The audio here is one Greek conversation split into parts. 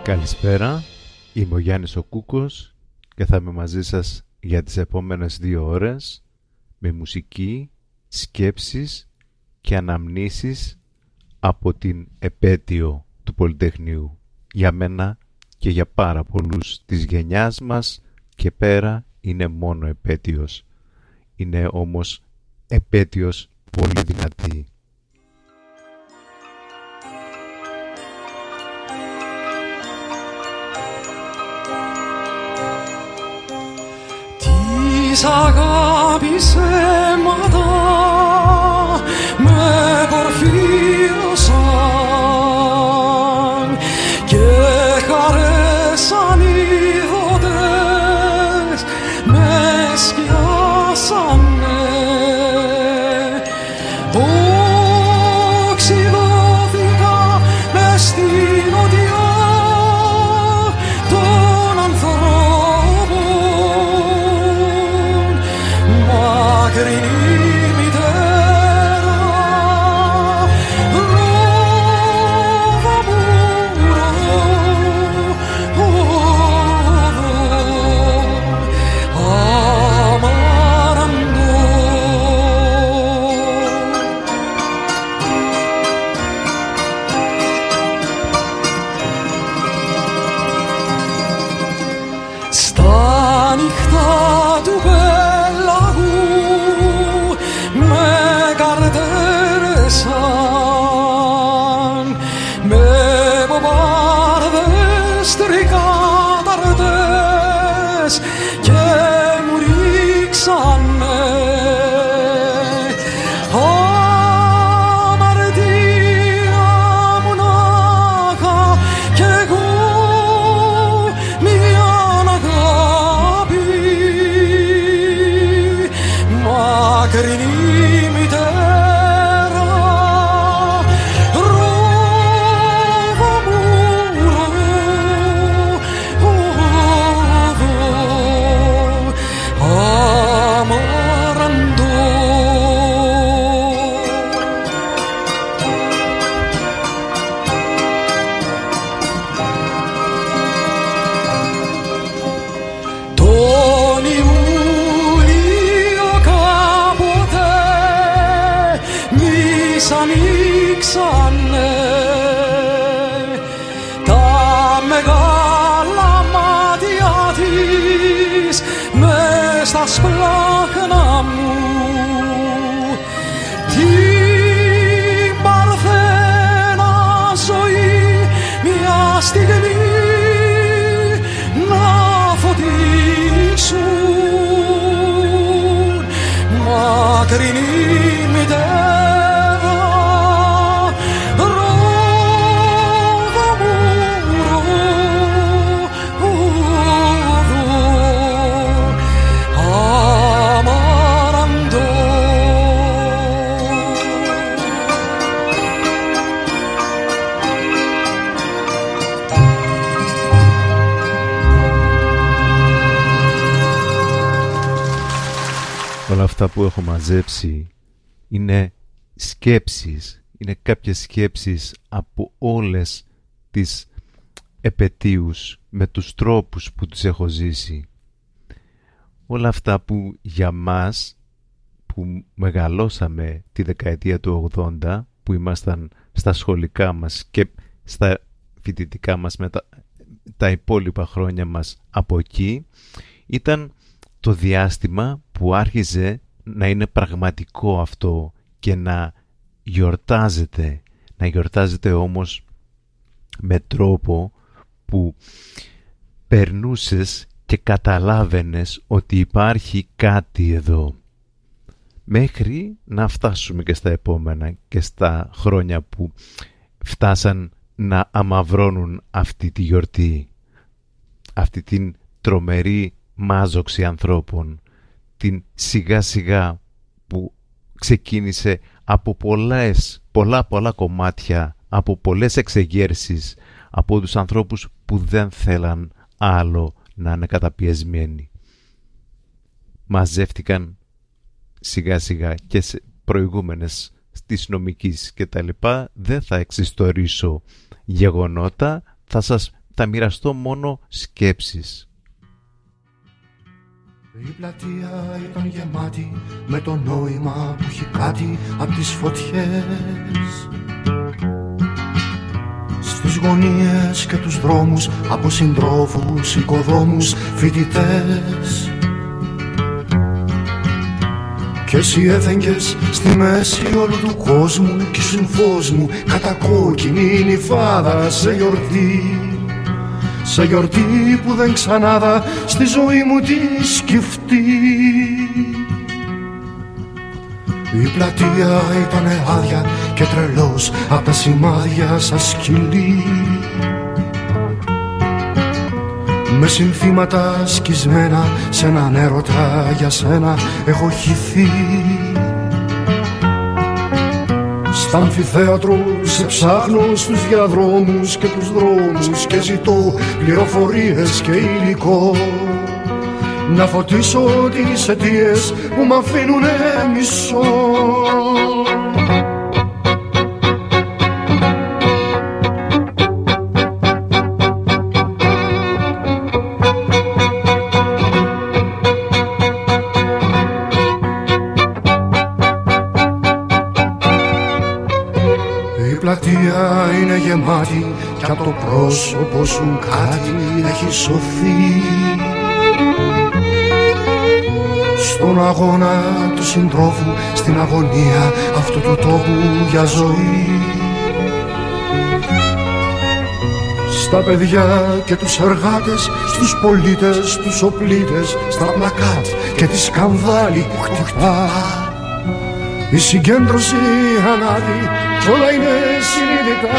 Καλησπέρα, είμαι ο Γιάννης ο Κούκος και θα είμαι μαζί σας για τις επόμενες 2 ώρες με μουσική, σκέψεις και αναμνήσεις από την επέτειο του Πολυτεχνείου. Για μένα και για πάρα πολλούς της γενιάς μας και πέρα είναι μόνο επέτειος. Είναι όμως επέτειος πολύ δυνατή. Της αγάπης αίματα με πορφύρωσαν και χαρέσαν είδωτες με σκιάσανε. Οξυδώθηκα μες στην οδιά των ανθρώπων, μακρινή μητέρα, ρόβα μου στα νυχτά του πέλαγου με καρδέρεσαν, με βομβάρδες τρικάταρτες και μου ρίξανε αμαρτία μονάχα κι εγώ μιαν αγάπη, μακρινή μητέρα, ρόβα μου αμάραντο. Τον Ιούλιο κάποτε μης ανοίξανε τα μεγάλα μάτια της μες στα σπλάχνα μου, την παρθένα ζωή μια στιγμή να φωτίσουν, μακρινή μητέρα, ρόβα μου αμάραντο. Όλα αυτά που έχω μαζέψει είναι σκέψεις, είναι κάποιες σκέψεις από όλες τις επετείους με τους τρόπους που τους έχω ζήσει. Όλα αυτά που για μας που μεγαλώσαμε τη δεκαετία του 80, που ήμασταν στα σχολικά μας και στα φοιτητικά μας με τα υπόλοιπα χρόνια μας από εκεί, ήταν το διάστημα που άρχιζε να είναι πραγματικό αυτό και να γιορτάζεται όμως με τρόπο που περνούσες και καταλάβαινες ότι υπάρχει κάτι εδώ, μέχρι να φτάσουμε και στα επόμενα και στα χρόνια που φτάσαν να αμαυρώνουν αυτή τη γιορτή, αυτή την τρομερή μάζοξη ανθρώπων, την σιγά σιγά που ξεκίνησε από πολλά κομμάτια, από πολλές εξεγέρσεις, από τους ανθρώπους που δεν θέλαν άλλο να είναι καταπιεσμένοι. Μαζεύτηκαν σιγά σιγά και σε προηγούμενες της νομικής και τα λοιπά. Δεν θα εξιστορήσω γεγονότα, θα σας θα μοιραστώ μόνο σκέψεις. Η πλατεία ήταν γεμάτη με το νόημα που έχει κάτι απ' τις φωτιές. Στις γωνίες και τους δρόμους από συντρόφους, οικοδόμους, φοιτητές. Κι εσύ έφεγγες στη μέση όλου του κόσμου κι ήσουν φως μου κατακόκκινη νυφάδα σε γιορτή. Σε γιορτή που δεν ξανάδα στη ζωή μου τη σκεφτεί. Η πλατεία ήτανε άδεια και τρελός απ' τα σημάδια σαν σκυλί. Με συνθήματα σκισμένα σε έναν έρωτα για σένα έχω χυθεί. Στα αμφιθέατρο σε ψάχνω στους διαδρόμους και τους δρόμους και ζητώ πληροφορίες και υλικό να φωτίσω τις αιτίες που μ' αφήνουνε μισό. Η πλατεία είναι γεμάτη κι απ' το πρόσωπο σου κάτι έχει σωθεί. Στον αγώνα του συντρόφου, στην αγωνία αυτού του τόπου για ζωή. Στα παιδιά και τους εργάτες, στους πολίτες, τους οπλίτες, στα πλακάτ και τη σκανδάλη που χτυπά. Η συγκέντρωση ανάδει κι όλα είναι συνειδητά.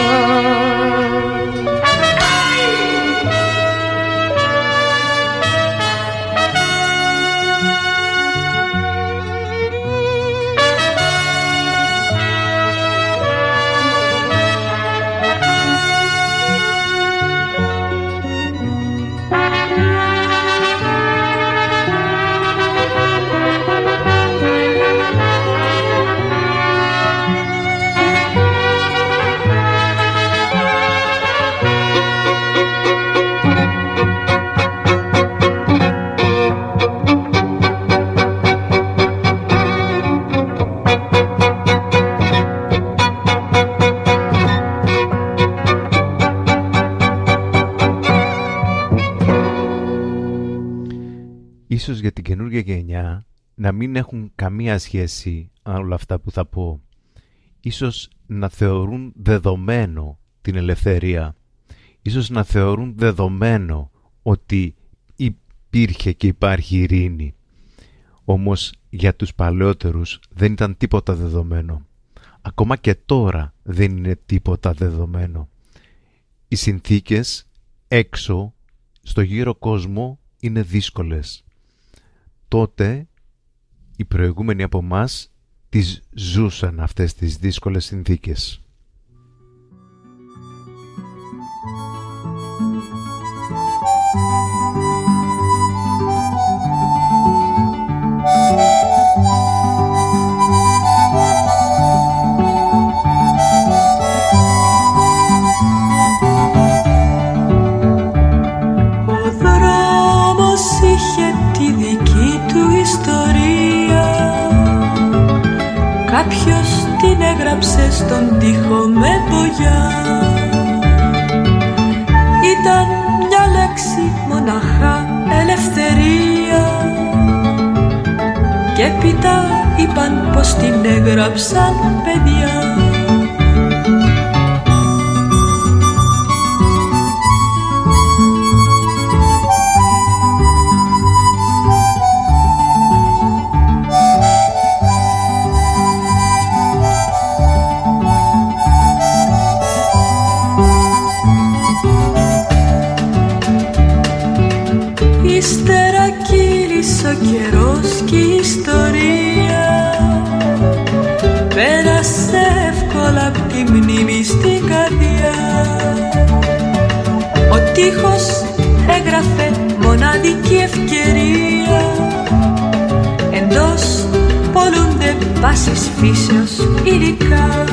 Ίσως για την καινούργια γενιά να μην έχουν καμία σχέση όλα αυτά που θα πω. Ίσως να θεωρούν δεδομένο την ελευθερία. Ίσως να θεωρούν δεδομένο ότι υπήρχε και υπάρχει ειρήνη. Όμως για τους παλαιότερους δεν ήταν τίποτα δεδομένο. Ακόμα και τώρα δεν είναι τίποτα δεδομένο. Οι συνθήκες έξω στο γύρο κόσμο είναι δύσκολες. Τότε οι προηγούμενοι από μας τις ζούσαν αυτές τις δύσκολες συνθήκες. Κάποιος την έγραψε στον τοίχο με μπογιά. Ήταν μια λέξη μοναχά, ελευθερία. Και έπειτα είπαν πως την έγραψαν παιδιά. Ύστερα κύλησε ο καιρός και η ιστορία πέρασε εύκολα απ' τη μνήμη στην καρδιά. Ο τοίχος έγραφε μοναδική ευκαιρία. Εντός πολλούνται πάσης φύσεως υλικά.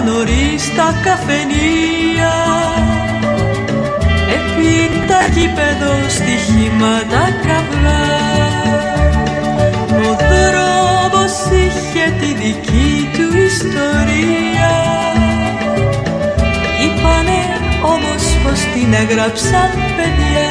νωρίς τα καφενεία, έπειτα γήπεδο, στοιχήματα καβγά. Ο δρόμος είχε τη δική του ιστορία, είπανε όμως πως την έγραψαν παιδιά.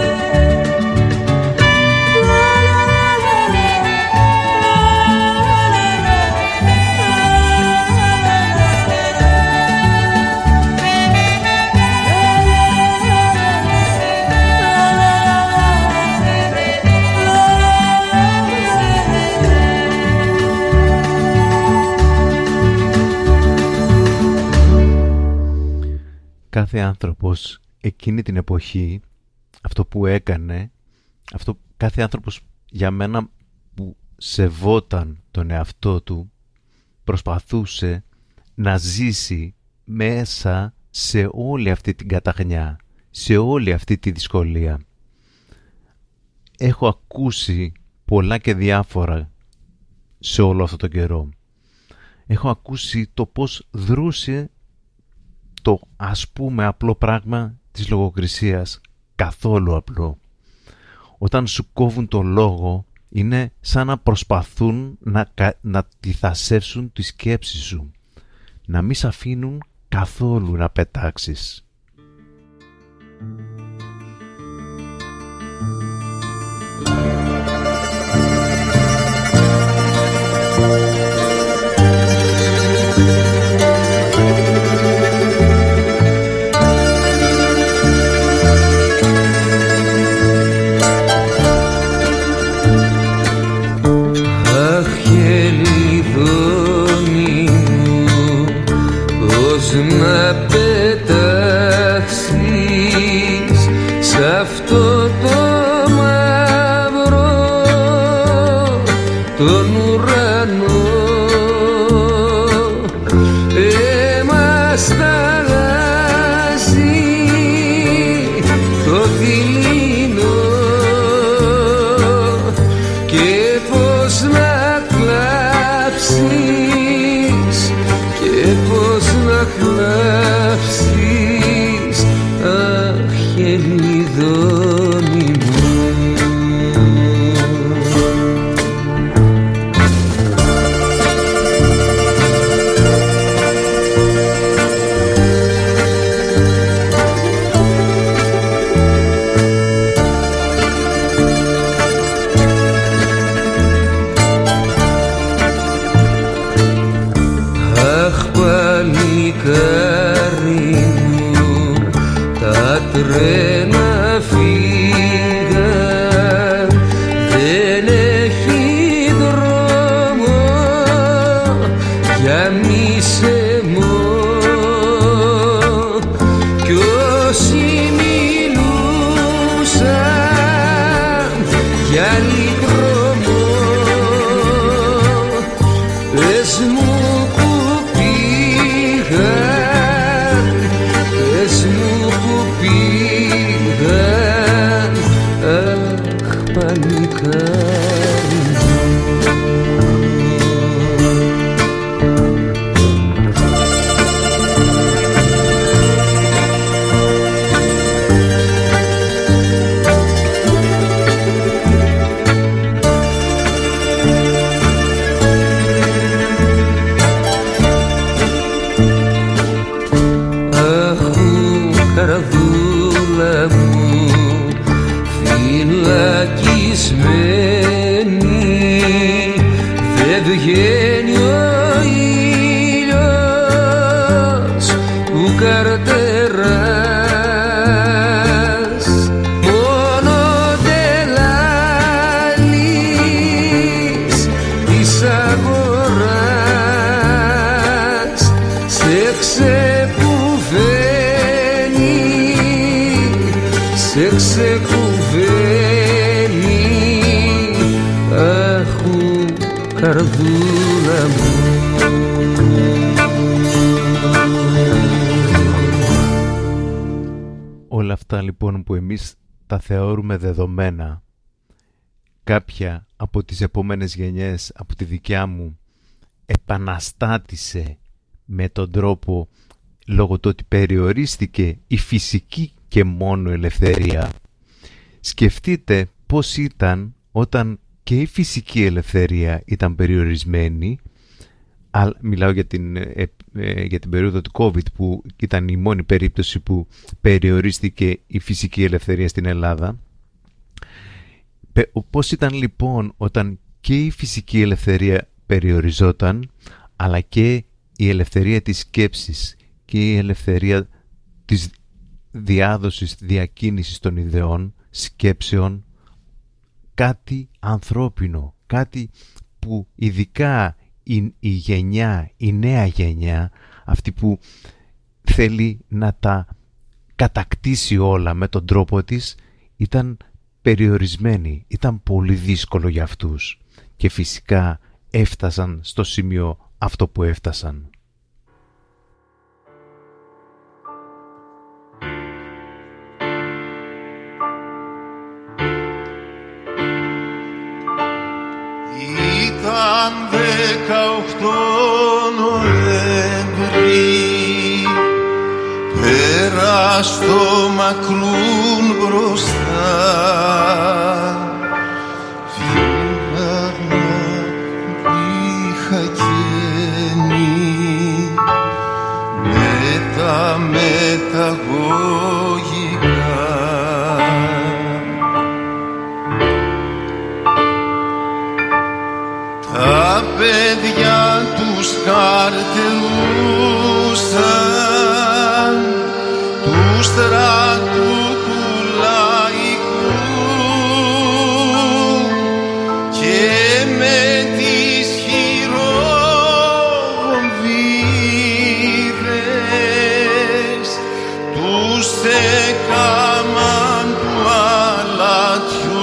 Κάθε άνθρωπος εκείνη την εποχή, αυτό που έκανε, κάθε άνθρωπος για μένα που σεβόταν τον εαυτό του, προσπαθούσε να ζήσει μέσα σε όλη αυτή την καταχνιά, σε όλη αυτή τη δυσκολία. Έχω ακούσει πολλά και διάφορα σε όλο αυτό το καιρό. Έχω ακούσει το πώς δρούσε το ας πούμε απλό πράγμα της λογοκρισίας, καθόλου απλό. Όταν σου κόβουν το λόγο, είναι σαν να προσπαθούν να τυθασεύσουν τη σκέψη σου, να μην σ' αφήνουν καθόλου να πετάξεις. Να πετάξεις σ' αυτό το μαύρο τον ουρανό, εμασταγάζει το δειλινό και πως να κλάψεις και πως να κλάψεις, αχ, χελιδόνι μου. Τρένα φύγαν, δεν έχει δρόμο για μισεμό κι όσοι μιλούσαν για άλλη δρόμο, πες μου που πήγαν, πες μου που πήγαν, αχ, παλικάρι. Καρδούλα μου φυλακισμένη, δεν βγαίνει ο ήλιος που καρτεράς, μόνο τελάλης της αγοράς σε σε ξεκουβαίνει, αχου, καρδούλα μου. Όλα αυτά λοιπόν που εμείς τα θεωρούμε δεδομένα, κάποια από τις επόμενες γενιές, από τη δικιά μου, επαναστάτησε με τον τρόπο, λόγω του ότι περιορίστηκε η φυσική και μόνο ελευθερία. Σκεφτείτε πώς ήταν όταν και η φυσική ελευθερία ήταν περιορισμένη. Μιλάω για την περίοδο του COVID, που ήταν η μόνη περίπτωση που περιορίστηκε η φυσική ελευθερία στην Ελλάδα. Πώς ήταν λοιπόν όταν και η φυσική ελευθερία περιοριζόταν, αλλά και η ελευθερία της σκέψης και η ελευθερία της διάδοσης, διακίνησης των ιδεών, σκέψεων, κάτι ανθρώπινο, κάτι που ειδικά η νέα γενιά, αυτή που θέλει να τα κατακτήσει όλα με τον τρόπο της, ήταν περιορισμένη, ήταν πολύ δύσκολο για αυτούς και φυσικά έφτασαν στο σημείο αυτό που έφτασαν. Ήταν 18 Νοέμβρη, πέρα στο μακρούν μπροστά, φύλαγμα είχα καίνει με τα μεταγωγικά. Τα παιδιά τους καρτερούσαν του στρατού του λαϊκού και με τις χειροβομβίδες τους έκαμαν του αλατιού.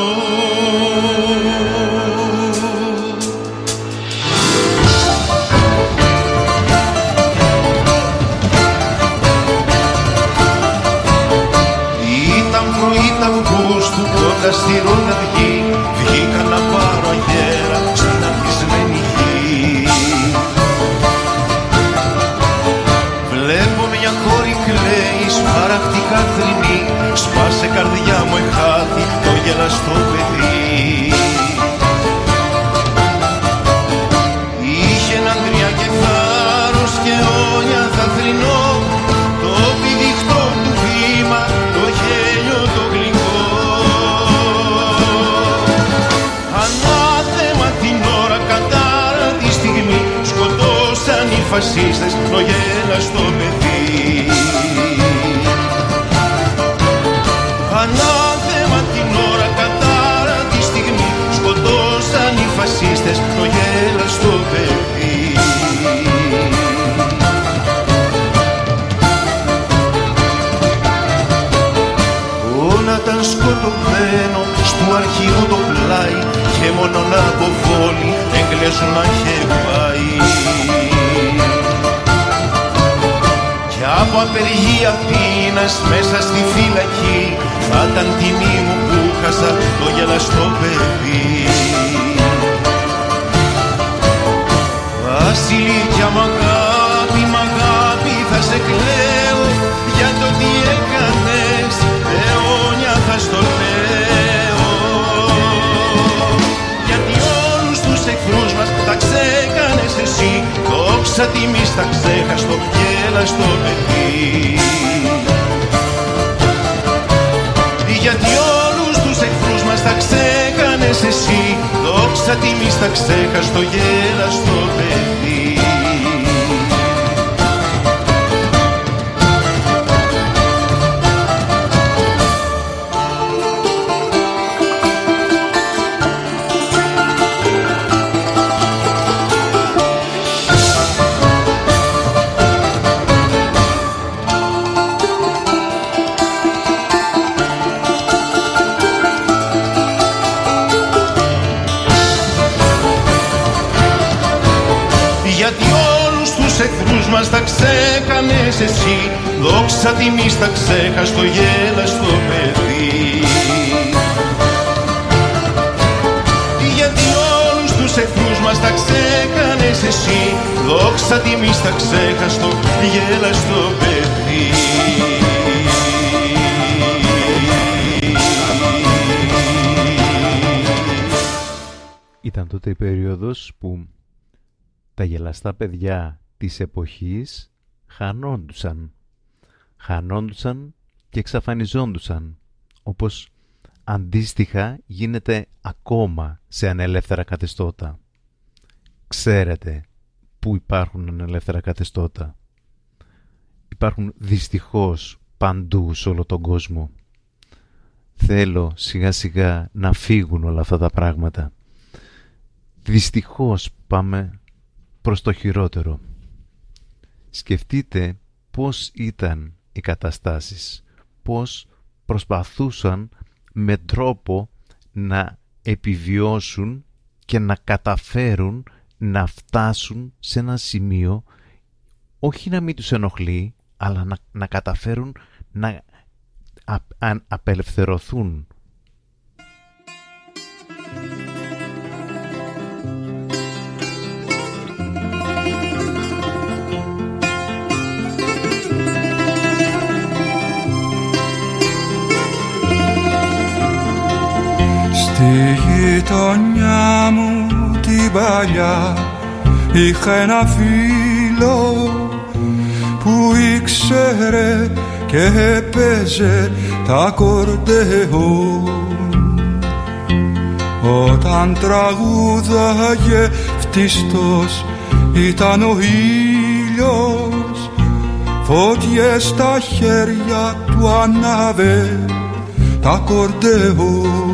Καστηρό να βγει, βγήκα να πάρω αγέρα στην ανθισμένη γη. Βλέπω μια κόρη κλαίει, σπαρακτικά θρηνή, σπάσε καρδιά μου εχάθη το γελαστό παιδί. Είχε έναν τρία και θάρρος και όνια θα θρηνώ, το πηδιχτό του βήμα, το γέλιο το γλυκό. Σκοτώσαν οι φασίστες το γέλαστο παιδί. Ανάθεμα την ώρα κατάρα τη στιγμή, σκοτώσαν οι φασίστες το γέλαστο παιδί. Όλα ήταν σκοτωμένο στο αρχείο το πλάι και μόνο να αποβόλει έγκλαισο να είχε πάει. Κι από απεργία πείνας μέσα στη φυλακή θα ήταν τιμή μου που χάσα το γελαστό παιδί. Βασιλίκια μ' αγάπη θα σε κλαίω για το τι έκανες, αιώνια θα στο λέω. Γιατί όλους τους εχθρούς μας τα ξέκανες εσύ, δόξα τιμής τα ξέχαστο γέλαστο παιδί. Γιατί όλους τους εχθρούς μας τα ξέκανες εσύ, δόξα τιμής τα ξέχαστο γέλαστο παιδί. Μας τα ξέκανες εσύ, δόξα τιμής τα ξέχαστο γέλαστο παιδί. Γιατί όλους τους εχθρούς μας τα ξέκανες λες εσύ, δόξα τιμή στα ξέχαστο, γέλαστο παιδί. Ήταν τότε η περίοδος που τα γελαστά παιδιά της εποχής χανόντουσαν και εξαφανιζόντουσαν, όπως αντίστοιχα γίνεται ακόμα σε ανελεύθερα καθεστώτα. Ξέρετε πού υπάρχουν ανελεύθερα καθεστώτα? Υπάρχουν δυστυχώς παντού σε όλο τον κόσμο. Θέλω σιγά σιγά να φύγουν όλα αυτά τα πράγματα. Δυστυχώς πάμε προς το χειρότερο. Σκεφτείτε πώς ήταν οι καταστάσεις, πώς προσπαθούσαν με τρόπο να επιβιώσουν και να καταφέρουν να φτάσουν σε ένα σημείο, όχι να μην τους ενοχλεί, αλλά να καταφέρουν να απελευθερωθούν. Στη γειτονιά μου την παλιά είχα ένα φίλο που ήξερε και έπαιζε τα ακορντεόν. Όταν τραγούδαγε φτιστός ήταν ο ήλιος, φώτιες στα χέρια του ανάβε τα ακορντεόν.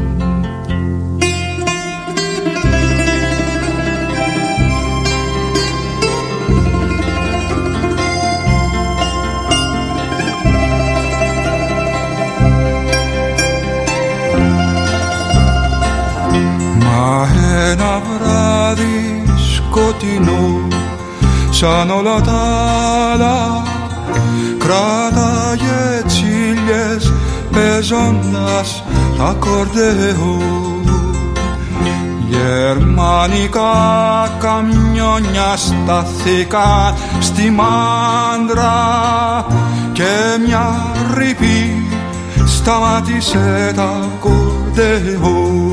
Ένα βράδυ σκοτεινό σαν όλα τα άλλα κράταγε τσίλιες παίζοντας ακορντεόν. Γερμανικά καμιόνια στάθηκαν στη Μάντρα και μια ρήπη σταμάτησε τα ακορντεόν.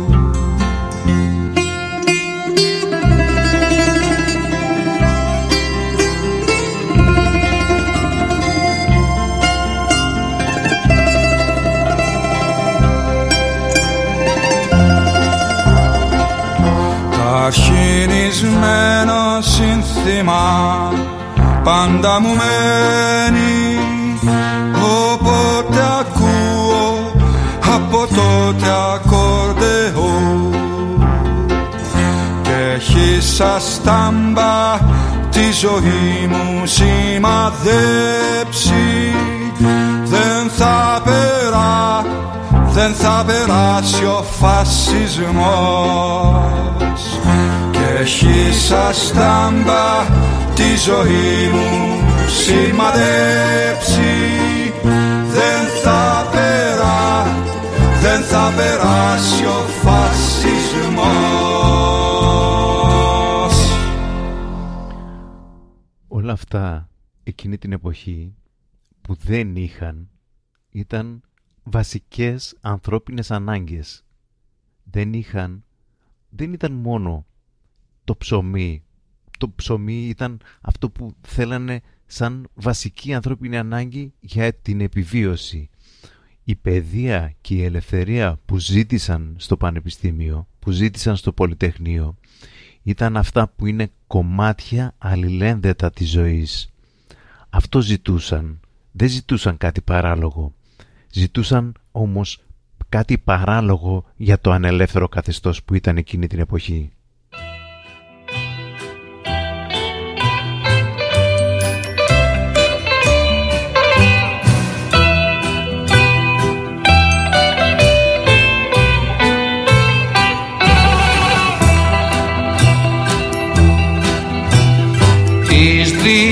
Αρχινισμένο σύνθημα πάντα μου μένει, όποτε ακούω από τότε ακορντεόν. Και έχει σαν στάμπα τη ζωή μου σημαδέψει, δεν θα περάσει ο φασισμός. Έχει σαν στάμπα τη ζωή μου σημαδέψει, δεν θα περάσει ο φασισμός. Όλα αυτά εκείνη την εποχή που δεν ήταν βασικές ανθρώπινες ανάγκες. Δεν ήταν μόνο το ψωμί. Το ψωμί ήταν αυτό που θέλανε σαν βασική ανθρώπινη ανάγκη για την επιβίωση. Η παιδεία και η ελευθερία που ζήτησαν στο πανεπιστήμιο, που ζήτησαν στο πολυτεχνείο, ήταν αυτά που είναι κομμάτια αλληλένδετα της ζωής. Αυτό ζητούσαν. Δεν ζητούσαν κάτι παράλογο. Ζητούσαν όμως κάτι παράλογο για το ανελεύθερο καθεστώς που ήταν εκείνη την εποχή. Της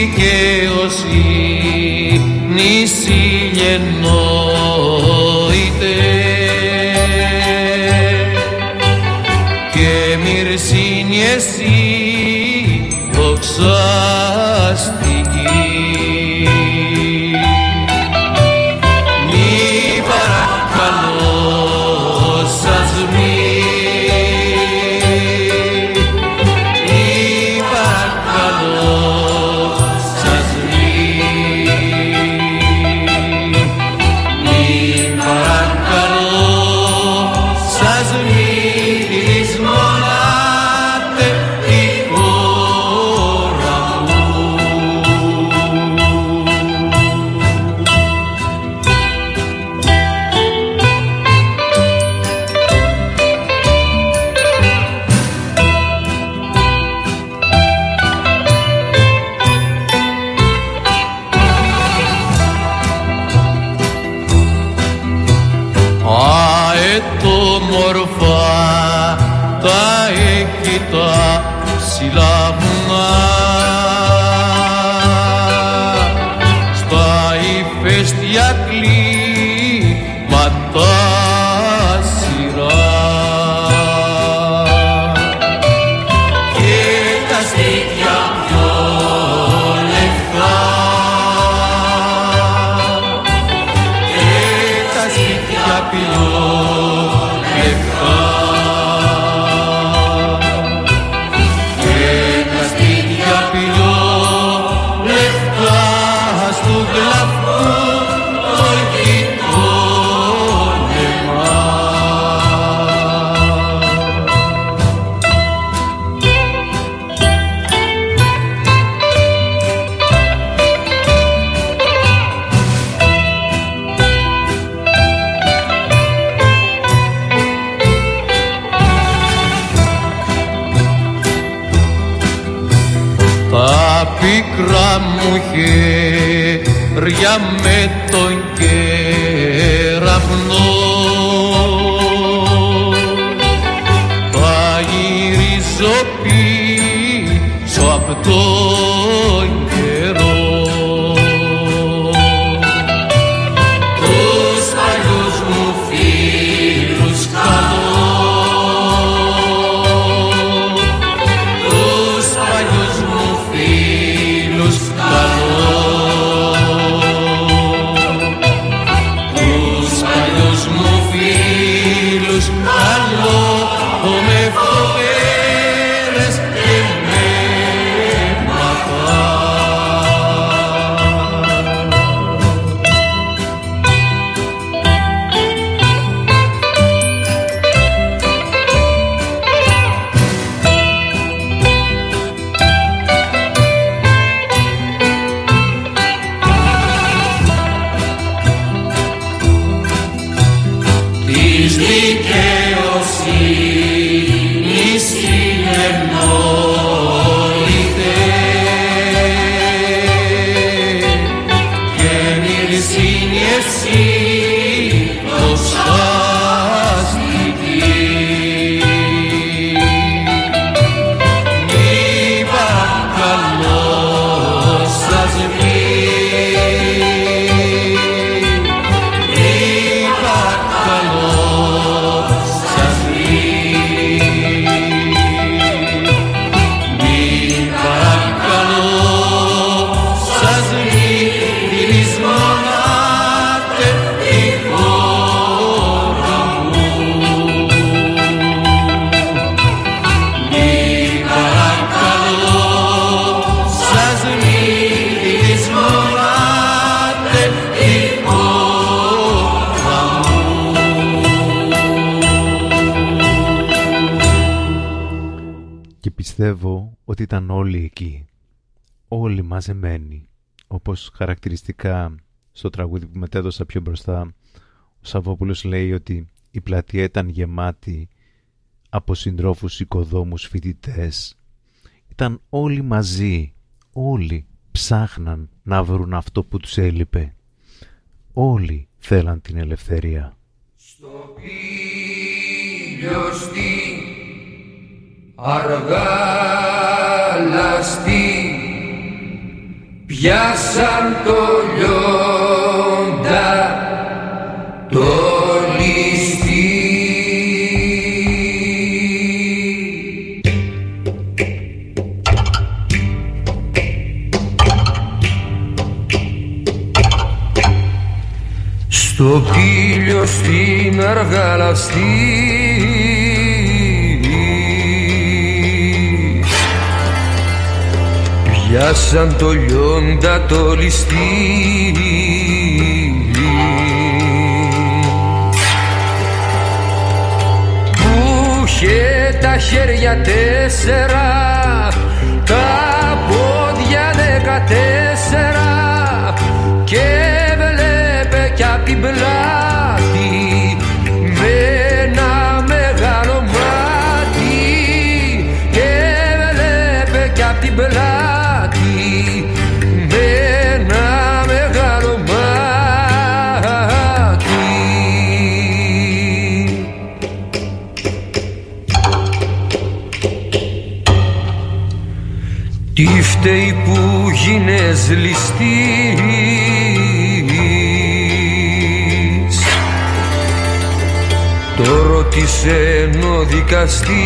δικαιοσύνης ηλιενόητε και μυρσίνιες εσύ δοξαστική. Μη παρακαλώ σας μη παρακαλώ σας μη παρακαλώ σας μη λησμονάτε τη χώρα μου. Αετόμορφα τα έχει τα ψηλά βουνά, στα ηφαίστεια κλίματα σειρά και τα στήθια πιο λευκά και τα στήθια πιο λευκά και τα στήθια πιο λευκά στου γλαφού το γειτόνεμα. Τα πίκρα μου χέρια με τον κεραυνό τα γυρίζω πίσω απ' τον καιρό. Τους παλιούς μου φίλους καλώ, τους παλιούς μου φίλους καλώ, τους παλιούς μου φίλους καλώ, με φοβέρες και με μαθά. Της δικαιοσύνης εννοείται και μυρισίνη εσύ δοξαστική. Μη παρακαλώ σας μη παρακαλώ σας μη παρακαλώ σας μη λησμονάτε τη χώρα μου. Μη παρακαλώ σας μη λησμονάτε τη χώρα μου. Και πιστεύω ότι ήταν όλοι εκεί, όλοι μαζεμένοι, όπως χαρακτηριστικά στο τραγούδι που μετέδωσα πιο μπροστά ο Σαββόπουλος λέει ότι η πλατεία ήταν γεμάτη από συντρόφους, οικοδόμους, φοιτητές. Ήταν όλοι μαζί, όλοι ψάχναν να βρουν αυτό που τους έλειπε. Όλοι θέλαν την ελευθερία. Στο πήλιο στην αργά λαστή πιάσαν το λιόντα το ληστή. Στο πήλιο στην αργαλαστή πιάσαν το λιόντα το ληστή. Που είχε τα χέρια 4, τα πόδια 14 και βλέπε κι απ' την πλάτη με ένα μεγάλο μάτι και βλέπε κι απ' την πλάτη με ένα μεγάλο μάτι. Τι φταίει που γίνες ληστής, το ρώτησε ο δικαστής.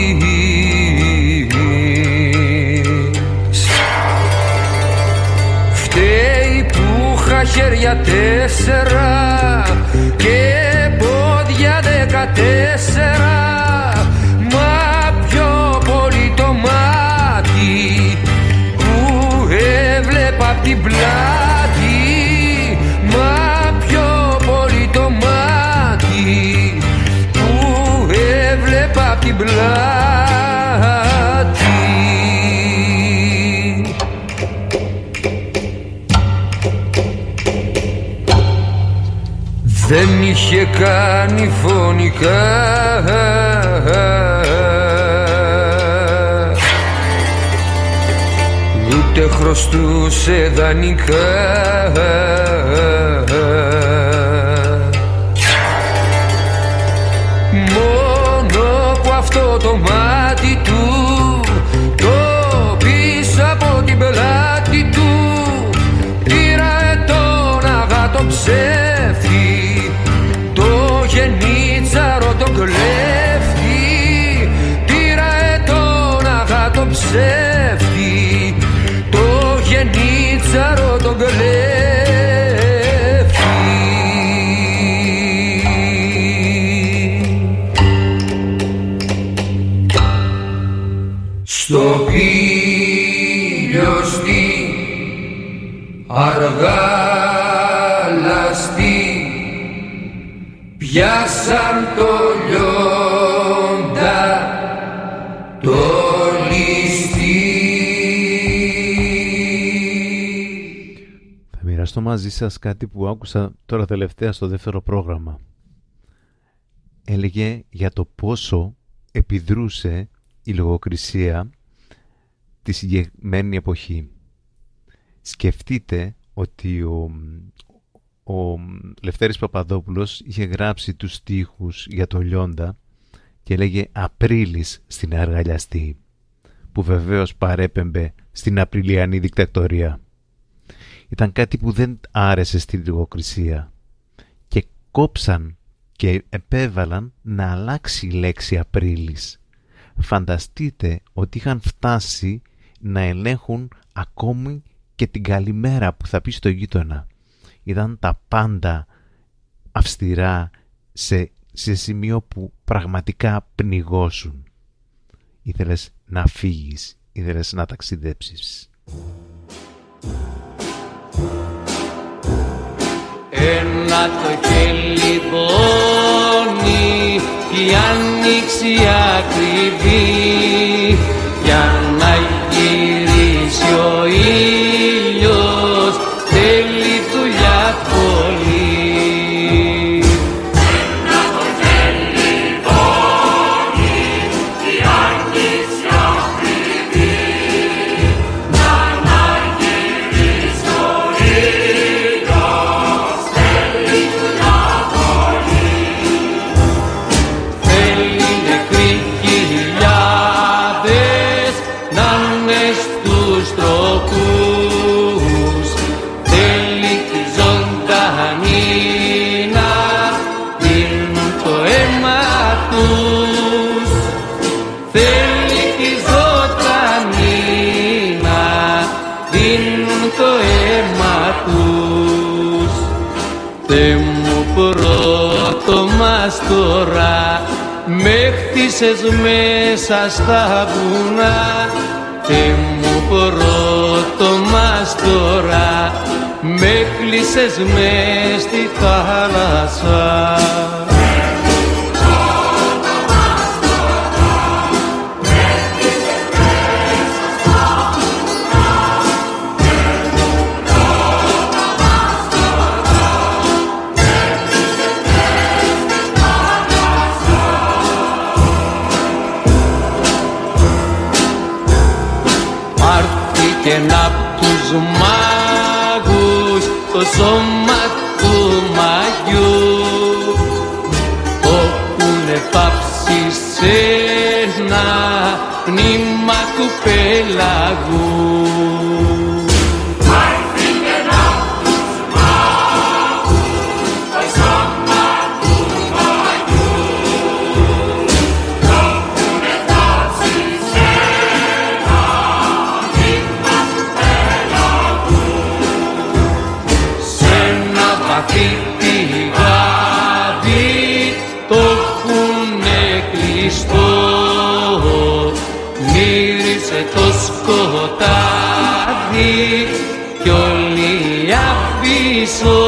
Φταίει που είχα χέρια 4 και πόδια 14, μα πιο πολύ το μάτι που έβλεπα απ' την πλάτη, μα πιο πολύ το μάτι που έβλεπα απ' την πλάτη. Δεν είχε κάνει φωνικά, ούτε χρωστούσε δανεικά. Μόνο που αυτό το μάτι του, το πίσω από την πελάτη του, πήρε τον αγάτο ψεύτη, το γενίτσαρο τον κλέφτη. Πήρε τον αγάτο ψεύτη, το γενίτσαρο τον κλέφτη. Στο πήλιο στην αργάλαστη πιάσαν το λιόντα το ληστή. Θα μοιραστώ μαζί σας κάτι που άκουσα τώρα τελευταία στο δεύτερο πρόγραμμα. Έλεγε για το πόσο επιδρούσε η λογοκρισία τη συγκεκριμένη εποχή. Σκεφτείτε ότι ο Λευτέρης Παπαδόπουλος είχε γράψει τους στίχους για το Λιόντα και έλεγε Απρίλης στην Αργαλιαστή, που βεβαίως παρέπεμπε στην Απριλιανή δικτατορία. Ήταν κάτι που δεν άρεσε στη λογοκρισία και κόψαν και επέβαλαν να αλλάξει η λέξη Απρίλης. Φανταστείτε ότι είχαν φτάσει να ελέγχουν ακόμη και την καλημέρα που θα πει στο γείτονα. Ήταν τα πάντα αυστηρά σε σημείο που πραγματικά πνιγώσουν. Ήθελες να φύγεις, ήθελες να ταξιδέψεις. Ένα το χέλι πόνι κι η άνοιξη ακριβή, για να γυρίσει ο ήλιος θέλει δουλειά πολύ. Ένα το χέλι πόνι κι η άνοιξη ακριβή, για να γυρίσει ο ήλιος θέλει δουλειά πολύ. Θέλει νεκροί χιλιάδες να είναι στους τροχούς, θέλει τη ζωντανή να δίνουν το αίμα τους, θέλει τη ζωντανή να δίνουν το αίμα τους. Θεέ μου έκλεισες μέσα στα βουνά, μου πρώτο μας τώρα, με κλείσες μες στη θάλασσα. Και απ' τους μάγους το σώμα του μαγιού, όπουνε πάψει σ' ένα πνήμα του πελαγού. Κι όλοι αφήσω,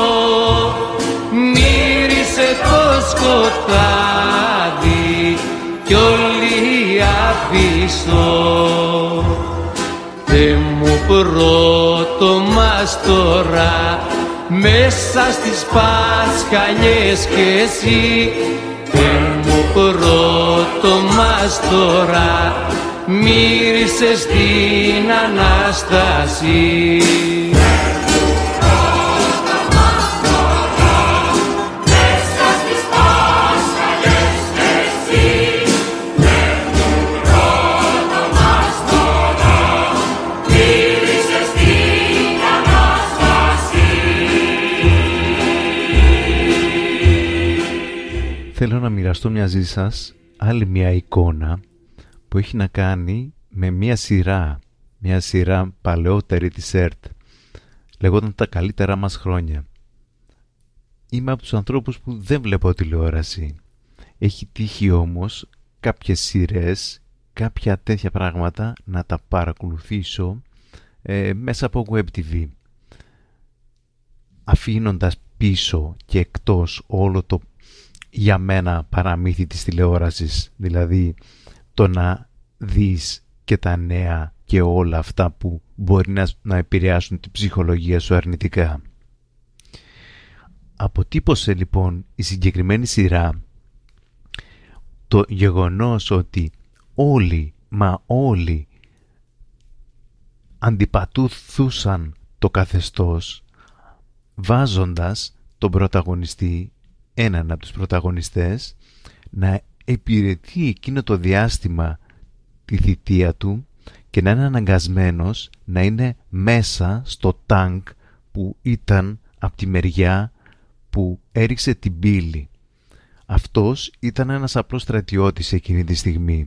μύρισε το σκοτάδι κι όλοι αφήσω. Θε μου πρώτο μας τώρα, μέσα στις Πασχαλιές κι εσύ. Θε μου πρώτο μας τώρα, μύρισε στην Ανάσταση. Θέλω να μοιραστώ μαζί σας άλλη μια εικόνα που έχει να κάνει με μια σειρά παλαιότερη της ΕΡΤ. Λεγόταν «Τα καλύτερά μας χρόνια». Είμαι από τους ανθρώπους που δεν βλέπω τηλεόραση. Έχει τύχει όμως κάποιες σειρές, κάποια τέτοια πράγματα να τα παρακολουθήσω μέσα από Web TV. Αφήνοντας πίσω και εκτός όλο το για μένα παραμύθι της τηλεόρασης, δηλαδή το να δεις και τα νέα και όλα αυτά που μπορεί να επηρεάσουν την ψυχολογία σου αρνητικά. Αποτύπωσε λοιπόν η συγκεκριμένη σειρά το γεγονός ότι όλοι αντιπατούθουσαν το καθεστώς, βάζοντας τον πρωταγωνιστή, έναν από τους πρωταγωνιστές, να υπηρετεί εκείνο το διάστημα τη θητεία του και να είναι αναγκασμένος να είναι μέσα στο τάγκ που ήταν από τη μεριά που έριξε την πύλη. Αυτός ήταν ένας απλός στρατιώτης εκείνη τη στιγμή.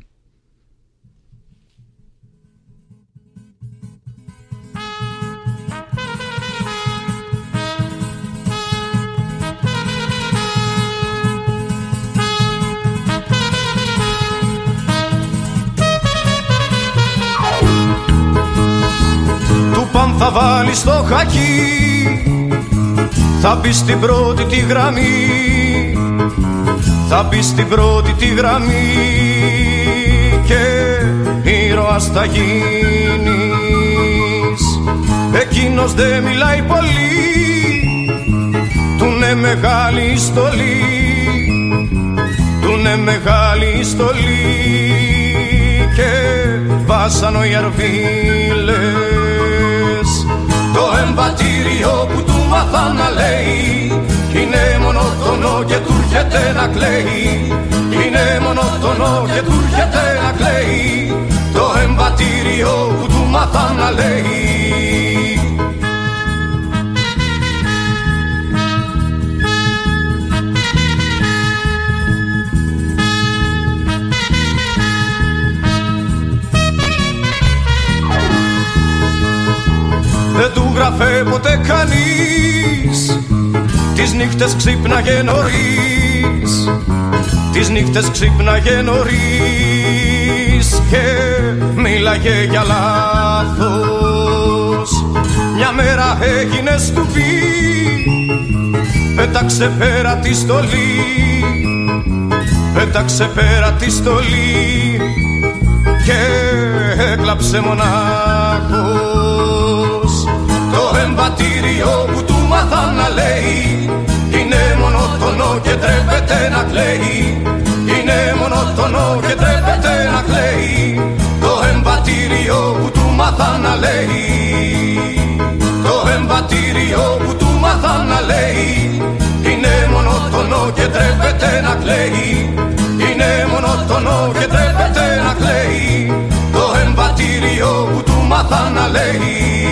Θα βάλει στο χακί, θα μπει στην πρώτη τη γραμμή, θα μπει στην πρώτη τη γραμμή και ήρωας θα γίνεις. Εκείνος δεν μιλάει πολύ, του είναι μεγάλη στολή, του είναι μεγάλη στολή και βάσανο οι αρβίλες. Το εμβατήριο που του μάθα να λέει είναι μονότονο και του έρχεται να κλαίει. Είναι μονότονο και του έρχεται να κλαίει. Το εμβατήριο που του μάθα να λέει. Δεν του γράφε ποτέ κανείς, τις νύχτες ξύπναγε νωρίς. τις νύχτες ξύπναγε νωρίς και μίλαγε για λάθος. Μια μέρα έγινε στουπί, πέταξε πέρα τη στολή, πέταξε πέρα τη στολή και έκλαψε μονάχος. Το εμβατήριο που του μάθα να λέει είναι μονότονο και τρέπεται να κλαίει, είναι μονότονο και τρέπεται να κλαίει. Το εμβατήριο που του μάθα να λέει, το εμβατήριο που του μάθα να λέει είναι μονότονο και τρέπεται να κλαίει, είναι μονότονο και τρέπεται να κλαίει. Το εμβατήριο που του μάθα να λέει.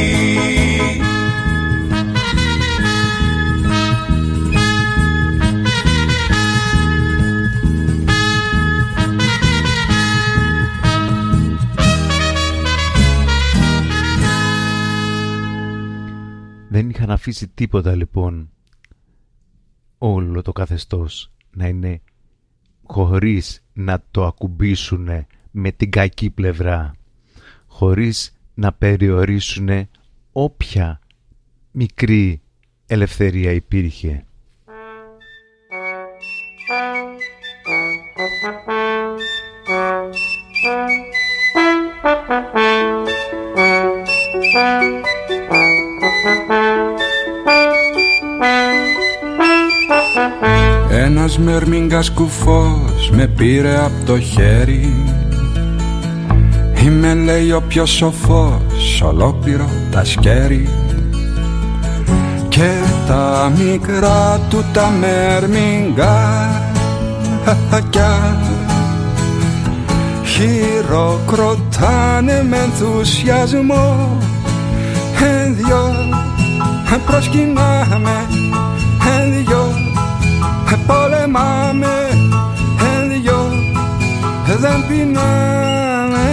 Δεν είχαν αφήσει τίποτα λοιπόν όλο το καθεστώς να είναι χωρίς να το ακουμπήσουνε με την κακή πλευρά, χωρίς να περιορίσουνε όποια μικρή ελευθερία υπήρχε. Ένας μερμήγκας κουφός με πήρε απ' το χέρι. Είμαι, λέει, ο πιο σοφός, ολόκληρο τα σκέρι. Και τα μικρά του τα μερμήγκάκια χειροκροτάνε με ενθουσιασμό. Εν δυο προσκυνάμε, εν δυο πολεμάμε, εν δυο δεν πεινάμε.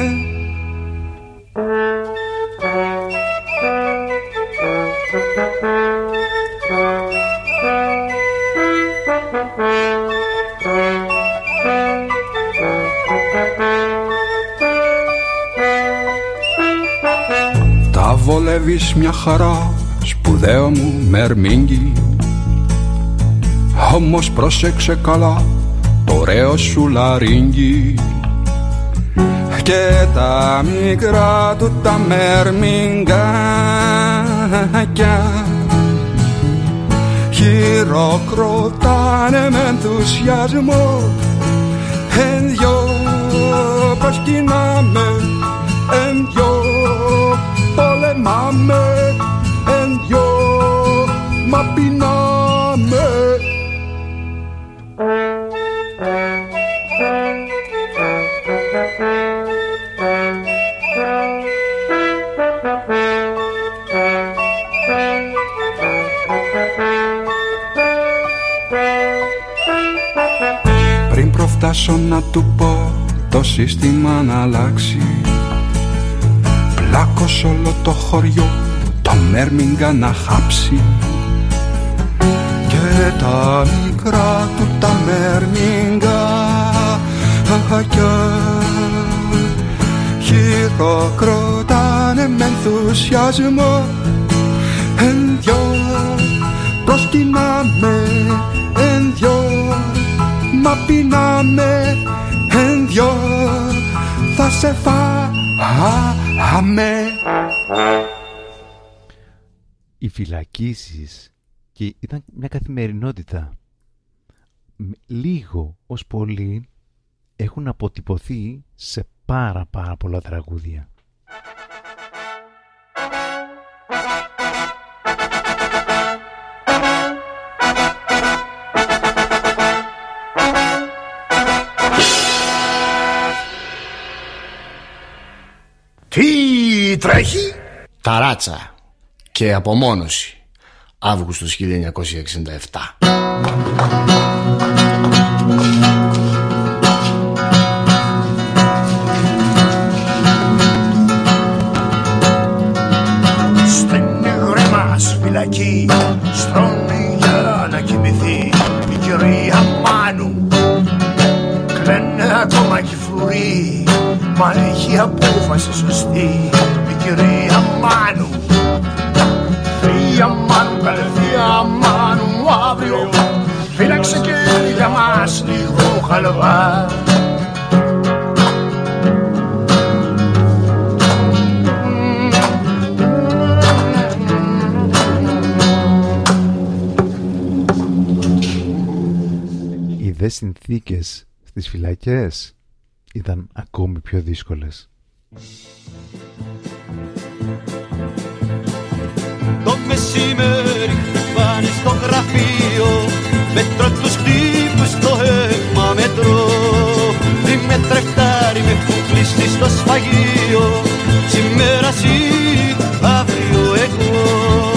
Τα βολεύεις μια χαρά, σπουδαίο μου μερμήγκι. Όμως πρόσεξε καλά το ωραίο σου λαρίνγκι. Και τα μικρά του τα μερμήγκακια χειροκροτάνε με ενθουσιασμό. Εν δυο προσκυνάμε, εν δυο πολεμάμε, εν δυο μα πεινάμε. Πριν προφτάσω να του πω το σύστημα να αλλάξει, πλάκωσε όλο το χωριό το μέρμιγκα να χάψει. Και τα μικρά του τα μέρμιγκα χειροκροτάνε με ενθουσιασμό. Εν δυο προσκυνάμε, εν δυο μα πεινάμε, εν δυο θα σε φάμε. Οι φυλακίσεις και ήταν μια καθημερινότητα. Λίγο ως πολύ έχουν αποτυπωθεί σε πάρα πολλά τραγούδια. Τι τρέχει? Ταράτσα και απομόνωση. Αύγουστος 1967. Στην υγρή μας φυλακή στρώνει για να κοιμηθεί η κυρία Μάνου. Μα έχει απόφαση σωστή η κυρία Μάνου. Θεία Μάνου, καλέ θεία Μάνου μου, αύριο φύλαξε και για μας λίγο χαλβά. Οι δε συνθήκες στις φυλακές ήταν ακόμη πιο δύσκολες. Το μεσημέρι χτυπάνε στο γραφείο, μετρώ τους χτύπους στο αίμα μετρώ. Τι με τρεκτάρι με έχουν κλείσει στο σφαγείο, σήμερα εσύ, αύριο εγώ.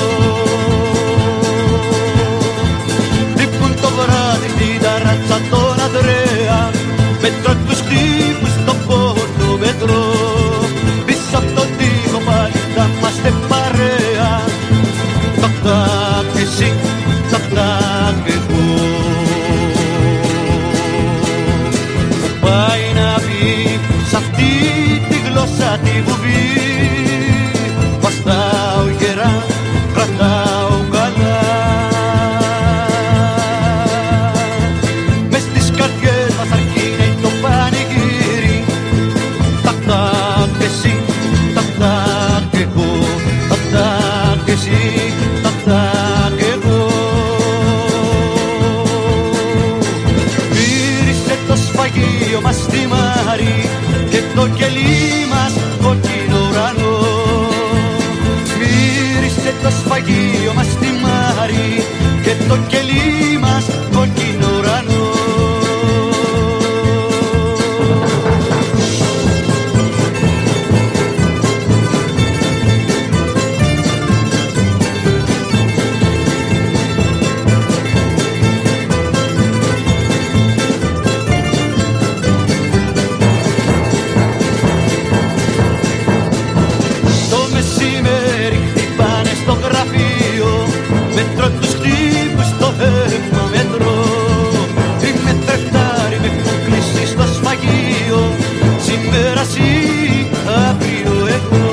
Χτύπουν το βράδυ στην ταράτσα τον Ανδρέα, μετρώ τους χτύπους στο πόνο μετρώ. Πίσω απ' τον τοίχο πάλι θα είμαστε παρέα, τακ και εσύ, τακ και εγώ. Που πάει να πει σ' αυτή τη γλώσσα τη βουβή, βαστάω γερά, κρατάω καλά. Μες στις καρδιές μας αρκεί να είναι το πανηγύρι, τακ και εσύ, τακ και εγώ, τακ και εσύ, τακ και εγώ. Μύρισε το σφαγείο μας στη Μάρη και το κελί μας κόκκινο ουρανό. Μύρισε το σφαγείο μας στη Μάρη και το κελί μας κόκκινο ουρανό. Μετρώ τους χτύπους στο αίμα μετρώ. Είμαι τρεφτάρι με έχουν κλείσει στο σφαγείο, σήμερα εσύ, αύριο εγώ.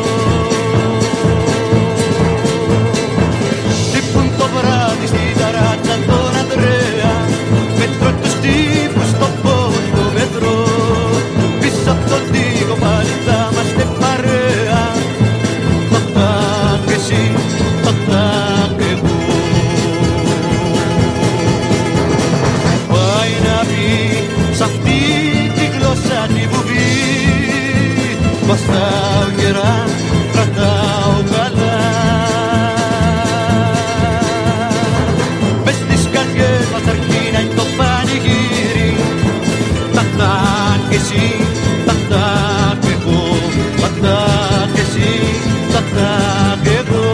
Χτύπουν το βράδυ στην ταράτσα τον Ανδρέα, μετρώ τους χτύπους στο πόνο μετρώ. Πίσω απ' τον τοίχο πάλι θα είμαστε παρέα, τακ και εσύ, τακ και εγώ. Σ' αυτή τη γλώσσα τη βουβή, βαστάω γερά, κρατάω καλά. Μες στις καρδιές μας αρκεί να είναι το πανηγύρι, τακ και εσύ, τακ και εγώ, τακ και εσύ, τακ και εγώ.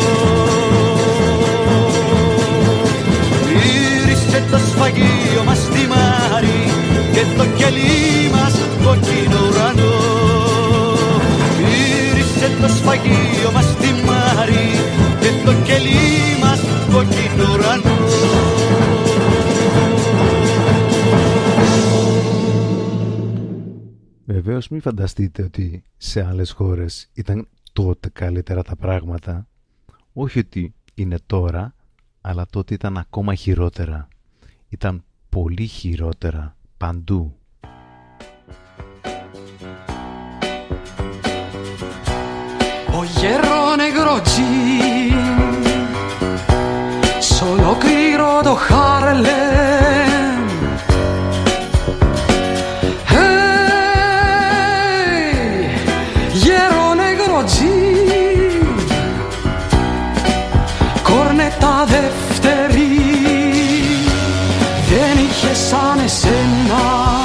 Γύρισε το σφαγείο μας στη Μάρη και το κελί μας κόκκινο ουρανό. Γύρισε το σφαγείο μας στη Μάρη και το κελί μας κόκκινο ουρανό. Βεβαίως μην φανταστείτε ότι σε άλλες χώρες ήταν τότε καλύτερα τα πράγματα. Όχι ότι είναι τώρα, αλλά τότε ήταν ακόμα χειρότερα. Ήταν πολύ χειρότερα παντού. Γερό νεγροτζί σ' ολόκληρο το Χάρλεμ. Γερό νεγροτζί, κόρνετα δεύτερη, δεν είχε σαν εσένα.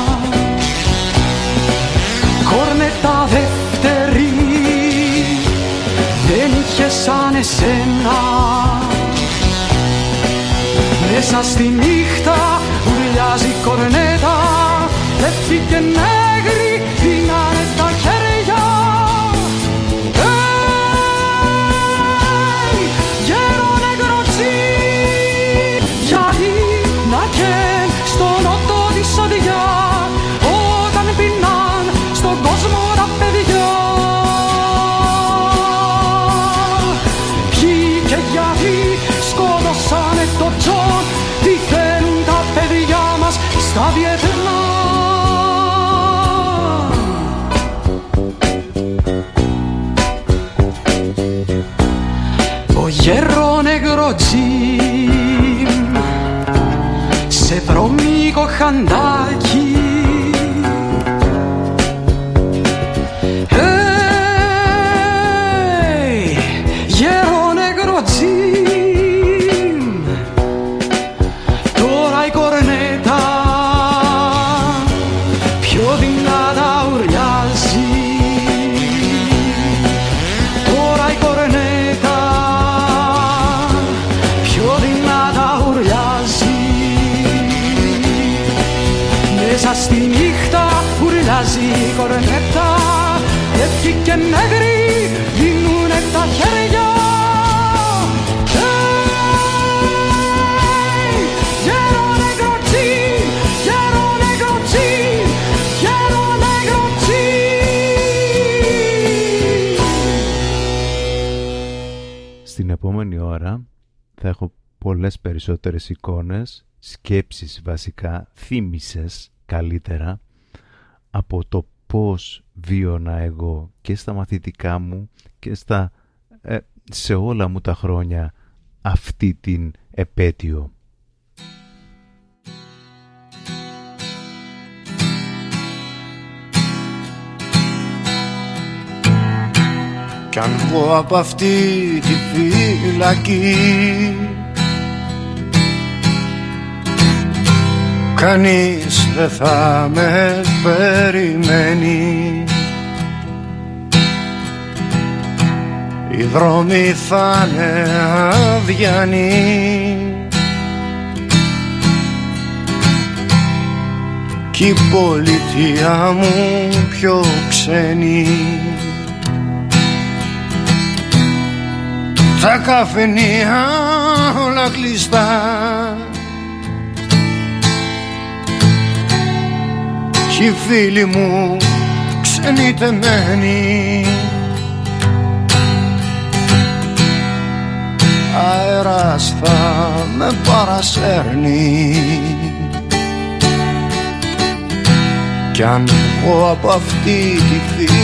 Κόρνετα δεύτερη, δεν είχε σαν εσένα. Μέσα στη νύχτα ουρλιάζει κορνέτα, πέφτει και νέγρη, πίνανε στα χέρια. Γέρο νεγροτσί, γιατί να καίν στο νότο της οδηγιά, όταν πεινάν στον κόσμο τα παιδιά. σε βρωμίκο χαντάκι. Γέρο νεκρό τζιμ, τώρα η κορνέτα πιο δυνατά ουρλιάζει. Τώρα η κορνέτα πιο δυνατά ουρλιάζει. Μέσα στη νύχτα ουρλιάζει η κορνέτα, λευκή και νεγρή δίνουνε τα χέρια. Στην επόμενη ώρα θα έχω πολλές περισσότερες εικόνες, σκέψεις βασικά, θύμισες καλύτερα από το πώς βίωνα εγώ και στα μαθητικά μου και σε όλα μου τα χρόνια αυτή την επέτειο. Κι αν βγω από αυτή τη φυλακή, κανείς δεν θα με περιμένει. Οι δρόμοι θα είναι αδιανοί κι η πολιτεία μου πιο ξένη. Τα καφενεία όλα κλειστά κι οι φίλοι μου ξενιτεμένοι. Αέρας θα με παρασέρνει κι αν βγω από αυτή τη